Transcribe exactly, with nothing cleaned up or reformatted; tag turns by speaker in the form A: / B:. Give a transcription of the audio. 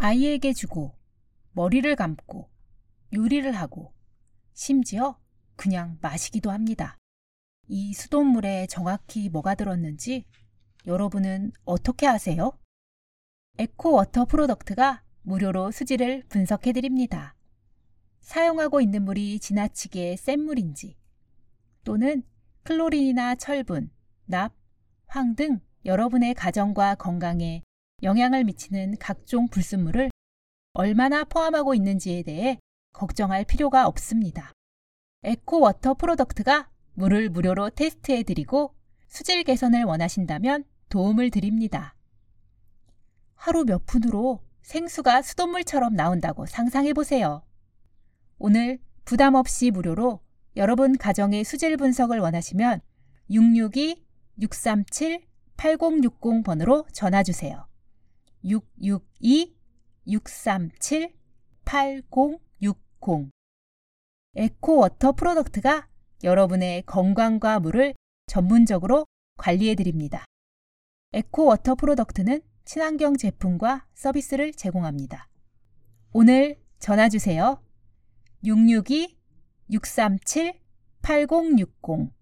A: 아이에게 주고, 머리를 감고, 요리를 하고, 심지어 그냥 마시기도 합니다. 이 수돗물에 정확히 뭐가 들었는지 여러분은 어떻게 아세요? 에코워터 프로덕트가 무료로 수질을 분석해드립니다. 사용하고 있는 물이 지나치게 센 물인지 또는 클로린이나 철분, 납, 황 등 여러분의 가정과 건강에 영향을 미치는 각종 불순물을 얼마나 포함하고 있는지에 대해 걱정할 필요가 없습니다. 에코워터 프로덕트가 물을 무료로 테스트해드리고 수질 개선을 원하신다면 도움을 드립니다. 하루 몇 푼으로 생수가 수돗물처럼 나온다고 상상해보세요. 오늘 부담 없이 무료로 여러분 가정의 수질 분석을 원하시면 육육이 육삼칠 팔공육공 번으로 전화주세요. 육육이 육삼칠 팔공육공 에코워터 프로덕트가 여러분의 건강과 물을 전문적으로 관리해드립니다. 에코워터 프로덕트는 친환경 제품과 서비스를 제공합니다. 오늘 전화주세요. 육육이 육삼칠 팔공육공